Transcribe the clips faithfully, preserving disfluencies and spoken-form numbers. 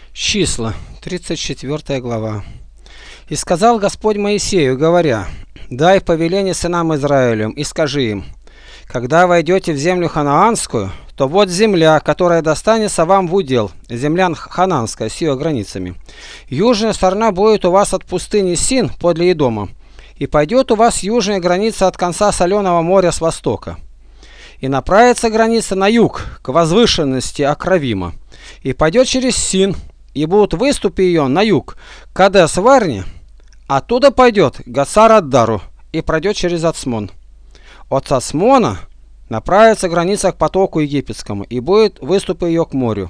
Числа, тридцать четвёртая глава. «И сказал Господь Моисею, говоря: дай повеление сынам Израилем, и скажи им: когда войдете в землю ханаанскую, то вот земля, которая достанется вам в удел, земля хананская с ее границами. Южная сторона будет у вас от пустыни Син подле Едома, и пойдет у вас южная граница от конца соленого моря с востока. И направится граница на юг, к возвышенности Акравима, и пойдет через Син, и будут выступы ее на юг, к Кадес-Варне, оттуда пойдет к Гацар-Аддару, и пройдет через Ацмон. От Ацмона направится граница к потоку египетскому, и будет выступы ее к морю.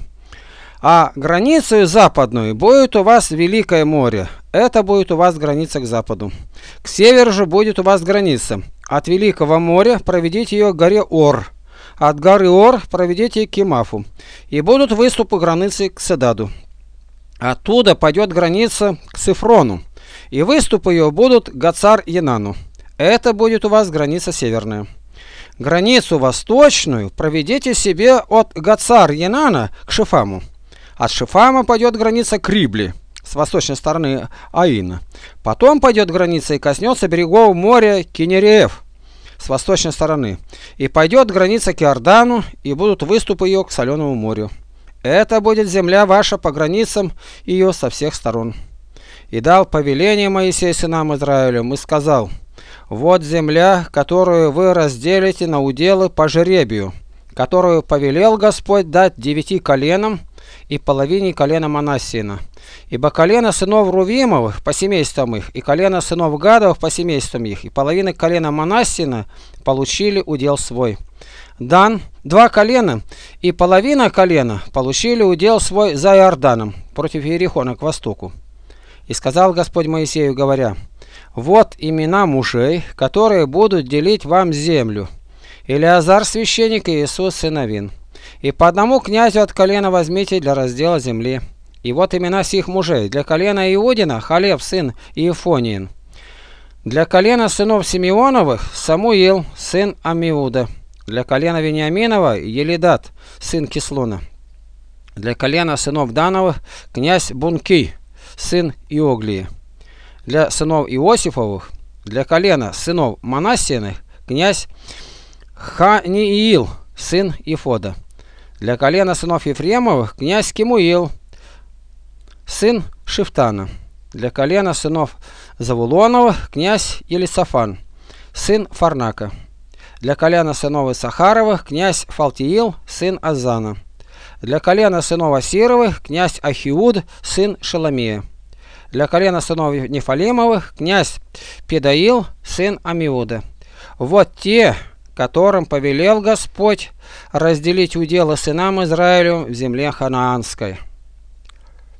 А границей западную будет у вас Великое море, это будет у вас граница к западу. К северу же будет у вас граница. От Великого моря проведите ее к горе Ор, от горы Ор проведите к Кемафу, и будут выступы границы к Седаду. Оттуда пойдет граница к Цифрону, и выступы ее будут к Гацар-Енану. Это будет у вас граница северная. Границу восточную проведите себе от Гацар-Енана к Шифаму. От Шифама пойдет граница к Рибли, с восточной стороны Аина. Потом пойдет граница и коснется берегов моря Кинереев, с восточной стороны. И пойдет граница к Иордану, и будут выступы ее к Соленому морю. Это будет земля ваша по границам ее со всех сторон. И дал повеление Моисею сынам Израилем, и сказал: вот земля, которую вы разделите на уделы по жребию, которую повелел Господь дать девяти коленам и половине колена Манассиина. Ибо колено сынов Рувимовых по семействам их, и колено сынов Гадовых по семействам их, и половина колена Манассиина получили удел свой. Дан, два колена и половина колена получили удел свой за Иорданом, против Иерихона к востоку. И сказал Господь Моисею, говоря: вот имена мужей, которые будут делить вам землю: Илиазар священник и Иисус сын Авин. И по одному князю от колена возьмите для раздела земли. И вот имена сих мужей: для колена Иудина Халев сын Иефониин, для колена сынов Симеоновых Самуил сын Амиуда, для колена Вениаминова Елидат сын Кислона, для колена сынов Дановых князь Бункий сын Иоглии, для сынов Иосифовых, для колена сынов Манассиных князь Ханиил сын Ифода, для колена сынов Ефремовых князь Кемуил сын Шифтана, для колена сынов Завулоновых князь Елисафан сын Фарнака, для колена сынов Исахаровых князь Фалтиил сын Азана, для колена сынов Асировых князь Ахиуд сын Шеламея, для колена сынов Нефалимовых князь Педаил сын Амиуда. Вот те, которым повелел Господь разделить уделы сынам Израилю в земле ханаанской.